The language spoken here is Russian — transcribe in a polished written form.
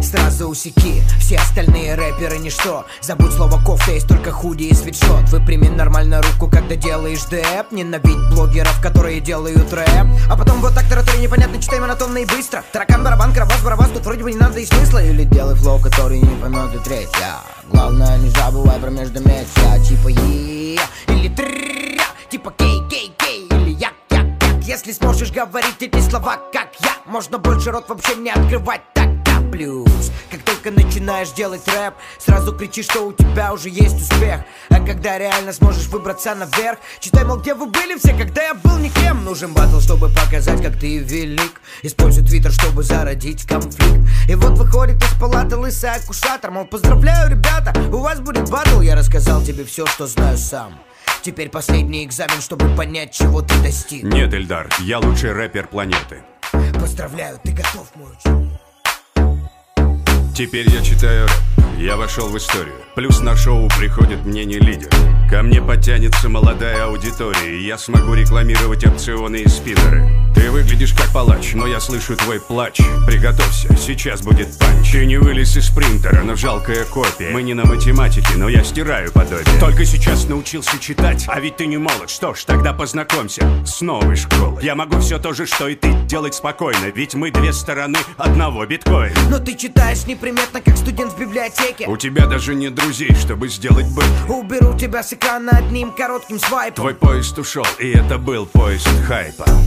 сразу усеки. Все остальные рэперы ничто. Забудь слово кофта, есть только худи и свитшот. Выпрями нормально руку, когда делаешь дэп. Ненавидь блогеров, которые делают рэп. А потом вот так тараторы непонятно, читай монотонно и быстро. Таракан, барабан, карабас, барабас, тут вроде бы не надо и смысла. Или делай флоу, который не поймет и треть. Главное, не забывай про междометия. Типа или трррррря, типа кей, или як. Если сможешь говорить эти слова, как я, можно больше рот вообще не открывать. Тогда плюс. Как только начинаешь делать рэп, сразу кричишь, что у тебя уже есть успех. А когда реально сможешь выбраться наверх, читай, мол, где вы были все, когда я был никем. Нужен батл, чтобы показать, как ты велик. Используй твиттер, чтобы зародить конфликт. И вот выходит из палаты лысый аккушатор, мол, поздравляю, ребята, у вас будет батл. Я рассказал тебе все, что знаю сам. Теперь последний экзамен, чтобы понять, чего ты достиг. Нет, Эльдар, я лучший рэпер планеты. Поздравляю, ты готов, мой ученик. Теперь я читаю рэп, я вошел в историю. Плюс на шоу приходит мнение лидера. Ко мне подтянется молодая аудитория, и я смогу рекламировать опционы и спиннеры. Ты выглядишь как палач, но я слышу твой плач. Приготовься, сейчас будет панч. Ты не вылез из принтера, но жалкая копия. Мы не на математике, но я стираю подобие. Только сейчас научился читать, а ведь ты не молод. Что ж, тогда познакомься с новой школой. Я могу все то же, что и ты, делать спокойно, ведь мы две стороны одного биткоина. Но ты читаешь неприметно, как студент в библиотеке. У тебя даже нет друзей, чтобы сделать бы. Уберу тебя с экрана одним коротким свайпом. Твой поезд ушел, и это был поезд хайпа.